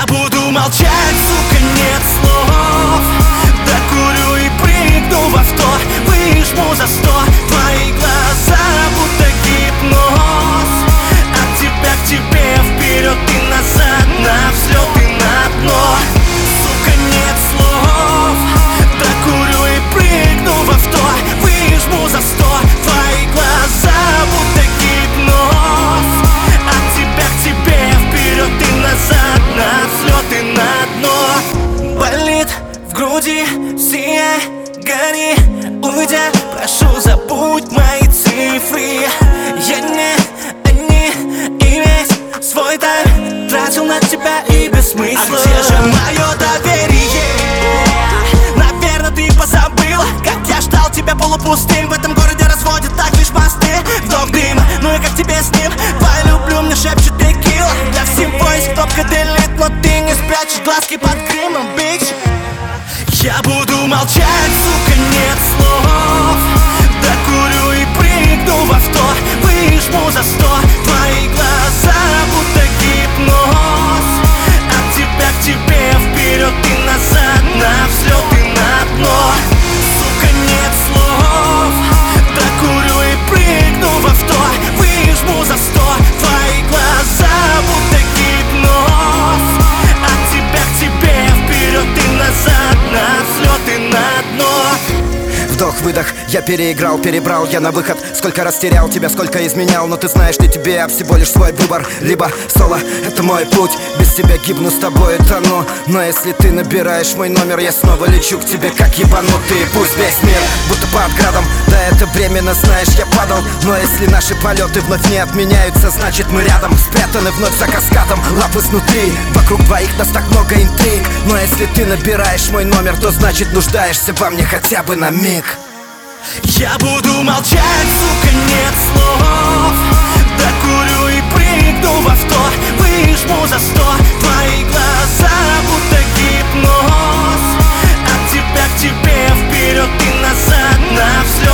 Я буду молчать, сука, нет слов. Докурю и прыгну в авто, выжму за 100. Твои глаза будто гипноз. От тебя к тебе, вперед и назад, на взлет и на дно. Сука, нет слов. Докурю и прыгну в авто, выжму за 100. Твои глаза будто гипноз. От тебя к тебе, вперед и назад, на взлет и на дно. Болит в груди, сияй, гори, уйдя, прошу, забудь мои цифры. Я не они, и весь свой тайм тратил на тебя и без смысла. А где же мое доверие? Наверное, ты позабыла, как я ждал тебя полупустым. В этом городе разводят так лишь мосты. Вдох дыма, ну и как тебе с ним? Полюблю, мне шепчет текила. Для всего есть кнопка delete, но ты не спрячешь глазки под гримом, бич. Я буду молчать, сука, нет слов. Докурю и прыгну в авто, выжму за 100. Твои глаза будто гипноз. От тебя к тебе, вперед и назад, на взлет и на дно. Сука, нет слов. Докурю и прыгну в авто, выжму за 100. Твои глаза будто гипноз. От тебя к тебе, вперед и назад, на взлет и на дно. Вдох-выдох, я переиграл, перебрал я на выход. Сколько раз терял тебя, сколько изменял. Но ты знаешь, не тебе, а всего лишь свой выбор. Либо соло, это мой путь. Без тебя гибну, с тобой тону. Но если ты набираешь мой номер, я снова лечу к тебе, как ебанутый. Пусть весь мир будто под градом. Да, это временно, знаешь, я падал. Но если наши полеты вновь не отменяются, значит мы рядом. Спрятаны вновь за каскадом, лапы снутри. Вокруг двоих нас так много интриг. Но если ты набираешь мой номер, то значит нуждаешься во мне хотя бы на миг. Я буду молчать, сука, нет слов. Докурю и прыгну в авто, выжму за 100. Твои глаза будто гипноз. От тебя к тебе, вперед и назад, на взлет.